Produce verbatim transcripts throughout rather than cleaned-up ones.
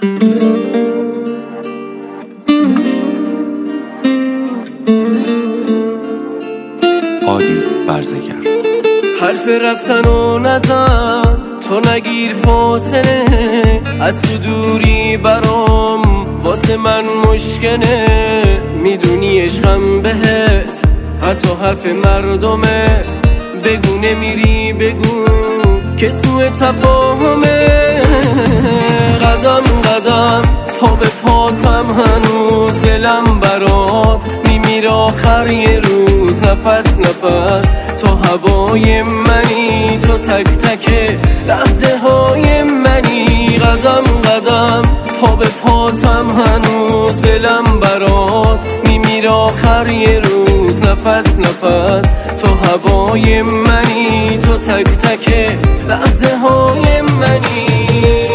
هادی برزگر. حرف رفتن و نزن، تو نگیر فاصله، از تو دوری برام واسه من مشکله. میدونی عشقم بهت حتی حرف مردمه، بگو نمیری بگو که سوء تفاهمه. قدم قدم پا به پاتم هنوز دلم برات میمیره آخر یه روز. نفس نفس تو هوای منی، تو تک تک لحظه های منی. قدم قدم پا به پاتم هنوز دلم برات میمیره آخر یه روز. نفس نفس تو هوای منی، تو تک تک لحظه های منی.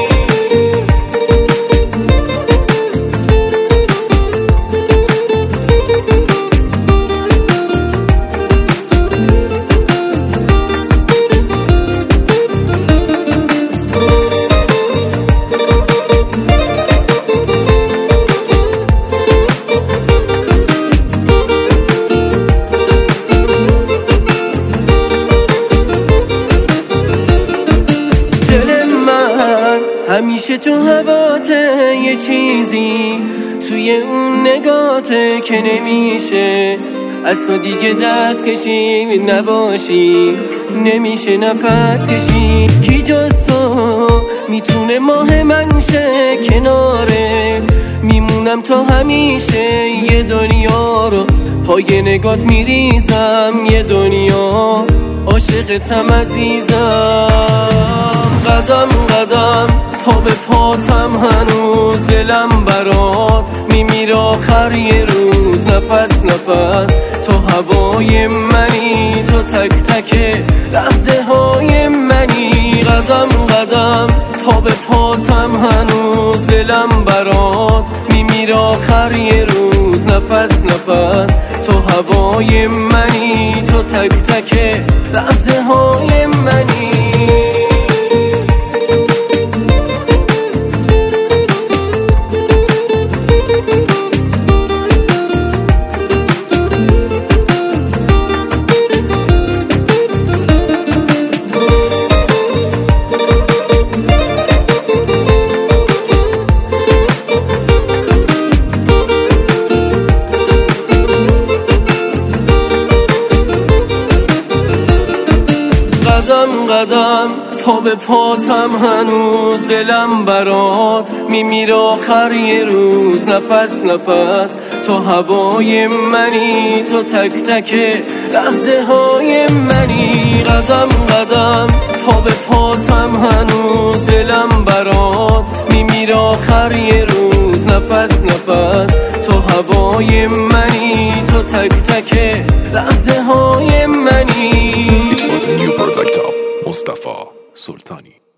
همیشه تو هواته یه چیزی توی اون نگاته که نمیشه از تو دیگه دست کشی نباشی، نمیشه نفس کشی. کی جز تو میتونه ماه من شه کناره، میمونم تا همیشه یه دنیا رو پای نگات میریزم. یه دنیا عاشقتم عزیزم. قدم قدم پا به پاتم هنوز دلم برات میمیره آخر یه روز. نفس نفس تو هوای منی، تو تک تک لحظه های منی. قدم قدم پا به پاتم هنوز دلم برات میمیره آخر یه روز. نفس نفس تو هوای منی، تو تک تک لحظه های منی. قدم قدم پا به پاتم هنوز دلم برات میمیره آخر یه روز. نفس نفس تو هوای منی، تو تک تک لحظه های منی. قدم قدم پا به پاتم هنوز دلم برات میمیره آخر یه روز. نفس نفس تو هوای منی، تو تک تک لحظه های منی. It was a new product of Mustafa Sultani.